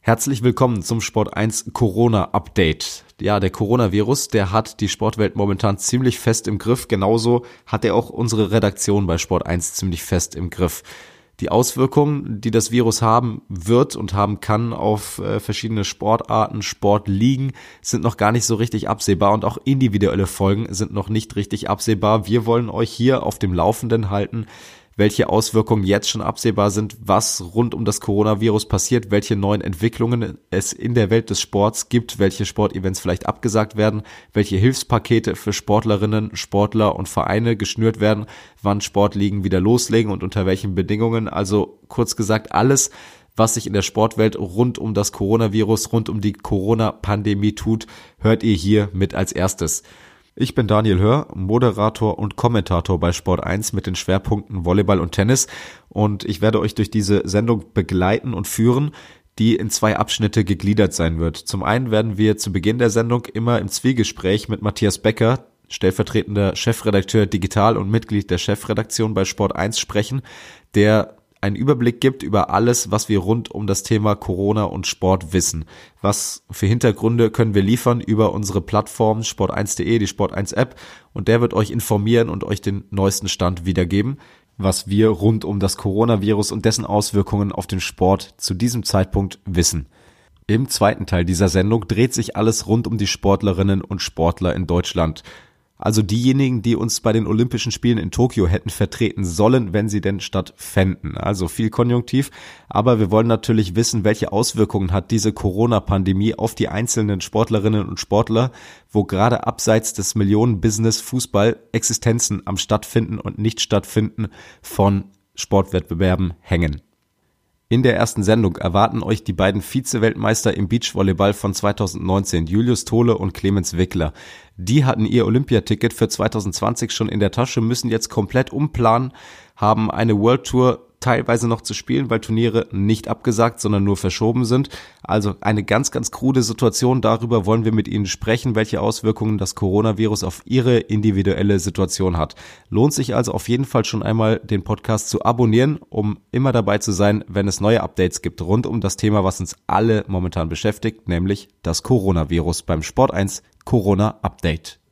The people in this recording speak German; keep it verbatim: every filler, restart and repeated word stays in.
Herzlich willkommen zum Sport eins Corona-Update. Ja, der Coronavirus, der hat die Sportwelt momentan ziemlich fest im Griff. Genauso hat er auch unsere Redaktion bei Sport eins ziemlich fest im Griff. Die Auswirkungen, die das Virus haben wird und haben kann auf äh, verschiedene Sportarten, Sportligen, sind noch gar nicht so richtig absehbar und auch individuelle Folgen sind noch nicht richtig absehbar. Wir wollen euch hier auf dem Laufenden halten, welche Auswirkungen jetzt schon absehbar sind, was rund um das Coronavirus passiert, welche neuen Entwicklungen es in der Welt des Sports gibt, welche Sportevents vielleicht abgesagt werden, welche Hilfspakete für Sportlerinnen, Sportler und Vereine geschnürt werden, wann Sportligen wieder loslegen und unter welchen Bedingungen. Also kurz gesagt, alles, was sich in der Sportwelt rund um das Coronavirus, rund um die Corona-Pandemie tut, hört ihr hier mit als erstes. Ich bin Daniel Hör, Moderator und Kommentator bei Sport eins mit den Schwerpunkten Volleyball und Tennis und ich werde euch durch diese Sendung begleiten und führen, die in zwei Abschnitte gegliedert sein wird. Zum einen werden wir zu Beginn der Sendung immer im Zwiegespräch mit Matthias Becker, stellvertretender Chefredakteur Digital und Mitglied der Chefredaktion bei Sport eins sprechen, der einen Überblick gibt über alles, was wir rund um das Thema Corona und Sport wissen. Was für Hintergründe können wir liefern über unsere Plattform sport eins punkt de, die Sport eins App, und der wird euch informieren und euch den neuesten Stand wiedergeben, was wir rund um das Coronavirus und dessen Auswirkungen auf den Sport zu diesem Zeitpunkt wissen. Im zweiten Teil dieser Sendung dreht sich alles rund um die Sportlerinnen und Sportler in Deutschland. Also diejenigen, die uns bei den Olympischen Spielen in Tokio hätten vertreten sollen, wenn sie denn stattfänden. Also viel Konjunktiv, aber wir wollen natürlich wissen, welche Auswirkungen hat diese Corona-Pandemie auf die einzelnen Sportlerinnen und Sportler, wo gerade abseits des Millionen-Business Fußball Existenzen am Stattfinden und Nicht-Stattfinden von Sportwettbewerben hängen. In der ersten Sendung erwarten euch die beiden Vize-Weltmeister im Beachvolleyball von zweitausendneunzehn, Julius Tole und Clemens Wickler. Die hatten ihr Olympiaticket für zweitausendzwanzig schon in der Tasche, müssen jetzt komplett umplanen, haben eine World Tour teilweise noch zu spielen, weil Turniere nicht abgesagt, sondern nur verschoben sind. Also eine ganz, ganz krude Situation. Darüber wollen wir mit Ihnen sprechen, welche Auswirkungen das Coronavirus auf Ihre individuelle Situation hat. Lohnt sich also auf jeden Fall schon einmal, den Podcast zu abonnieren, um immer dabei zu sein, wenn es neue Updates gibt rund um das Thema, was uns alle momentan beschäftigt, nämlich das Coronavirus beim Sport eins Corona Update.